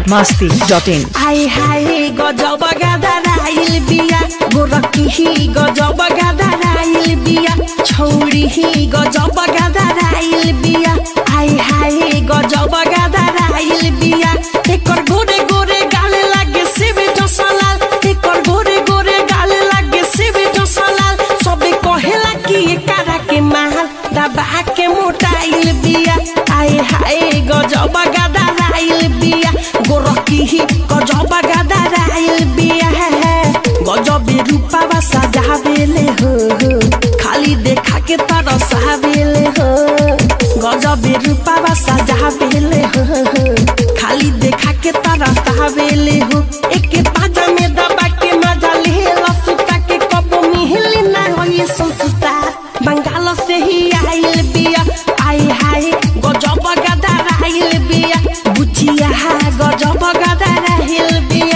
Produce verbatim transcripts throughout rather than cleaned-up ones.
masti dot in. Hai hai gajab gadarail biya गोरकी ही गजब गदराइल बिया छौरी ही गजब गदराइल बिया हाय हाय गजब गदराइल बिया एकर गोरे गोरे गाले लागे सेबे जसलाल एकर गोरे गोरे गाले लागे सेबे जसलाल सबे कहेला कि एकरा के माल दबा के मोटाइल बिया हाय हाय गजब गदराइल बिया गोरकी ही गजब गदराइल बिया गजब रूपा सजावेले हो खाली देखा के तरसावेले हो गजब रूपा सजावेले हो खाली देखा के तरसावेले हो एक पाजा में दबा के मजा लेला सुता के कब मिहली ना होई संसुता बंगाल से ही आइल बिया आई हाय गजब गदराइल बिया बुचिया गजब गदराइल बिया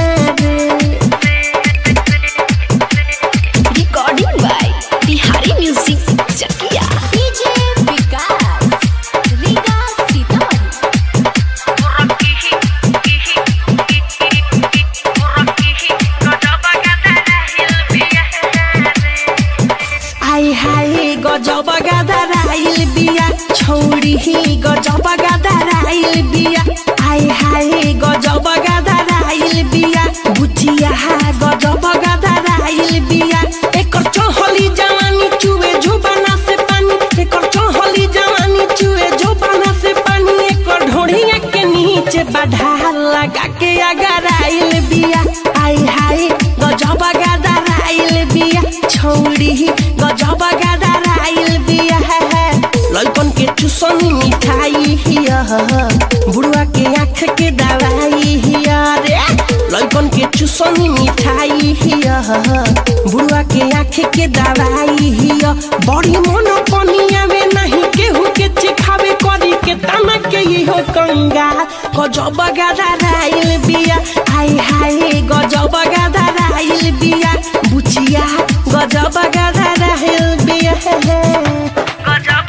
गजब गदराइल बिया छौरी ही गजब गदराइल बिया हाय हाय गजब गदराइल बिया बुचिया गजब गदराइल बिया एकर चहली जवानी चुए जुबाना से पानी एकर चहली जवानी चुए जुबाना से पानी एकर ढोढ़िया के नीचे बढ़ा लगा के अगराइल बिया हाय हाय गजब गदराइल बिया छौरी ही गजब गदराइल बिया लइकन के चुसनी मिठाई हिया बुढ़वा के आँख के दवाई हिया रे लइकन के चुसनी मिठाई हिया बुढ़वा के आँख के दवाई हिया बड़ी मन पनिया में नहीं केहू के चिखावे करी के तना के हो कंगा गजब गदराइल बिया हाय हाय गजब गदराइल बिया बुचिया गजब गदराइल बिया गजब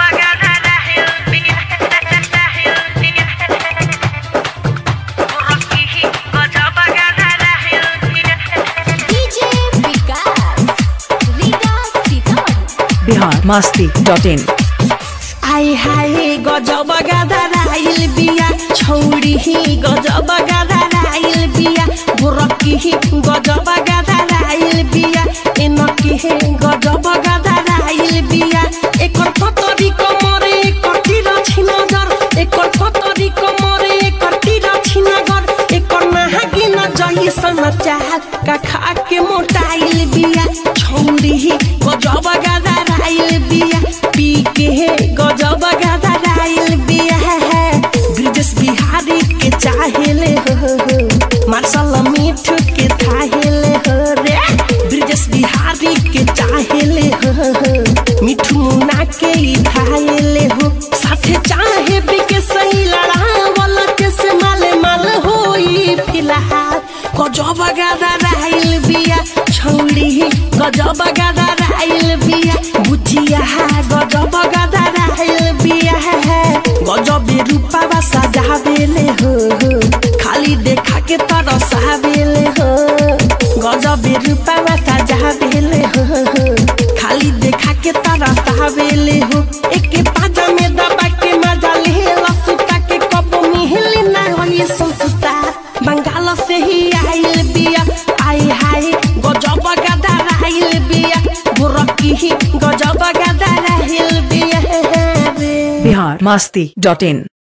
Bihar masti dot in. हाय हाय गजब गदराइल बिया छौरी ही गजब गदराइल बिया गोरकी ही गजब गदराइल बिया एनकी ही गजब गदराइल बिया एकर पतरी कमरे एकर तीरा छिनगर एकर पतरी कमरे एकर तीरा छिनगर एकर नाहगी न जही समाचार का खा के मोटाइल बिया छौरी ही गजब गदराइल बिया पी के गजब गदराइल बिया ब्रिजेश बिहारी के चाहेले हो मार्शल मीठू के थाहेले हो रे ब्रिजेश बिहारी के चाहेले हो मिठू मुन्ना के थाहेले हो साथे चाहे बिके सही लड़ावल के से माले माल होई फिलहाल गजब गदराइल बिया छौरी गजब गदराइल बिया बुचिया गजब गदराइल बिया गजब रूपा सजावेले हो खाली देखा के तरसावेले हो गजब रूपा सजावेले हो खाली देखा के तरसावेले हो एक पाजा में दबा के मजा लेला सुता के कब मिहली ना होई संसुता बंगाल से ही आइल बिया आई हाय गजब गदराइल बिया गोरकी ही गजब गदराइल बिया Bihar masti dot in.